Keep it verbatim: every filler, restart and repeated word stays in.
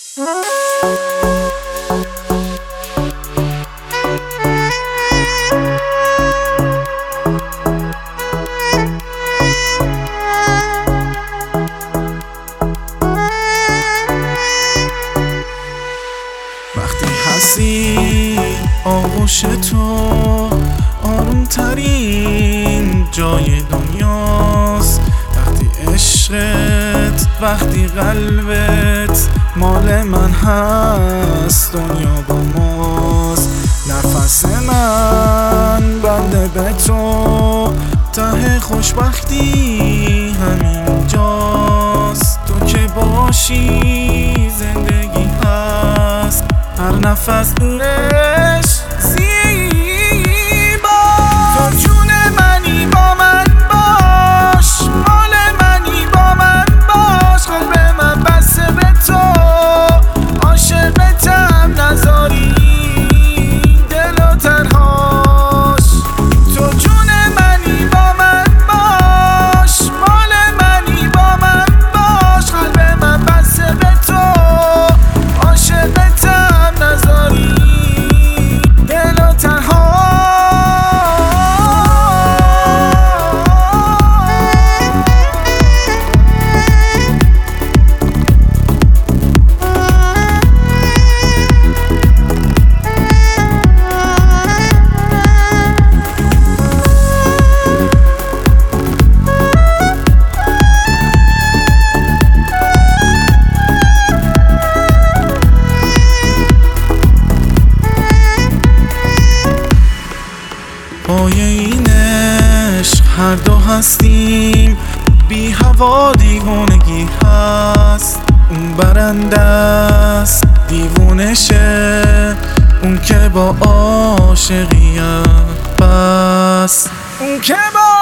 وقتی هستی آغوش تو آروم ترین جای دنیاست، وقتی عشقت، وقتی قلبت مال من هست، دنیا با ماست. نفس من بنده به تو، ته خوشبختی همین جاست. تو که باشی زندگی هست، هر نفس دورش زیبا. تو جون منی با من باش، مال منی با من باش. قلب من بسته به تو، عاشقتم نذاری دل و تنهاش. تو جون منی با من باش، مال منی با من باش. قلب من بسته به تو، عاشقتم نذاری دل و تنهاش. پای این عشق هر دو هستیم، بی هوا دیوانگی هست. اون برنده است دیوونشه، اون که با عاشقیت بس، اون که با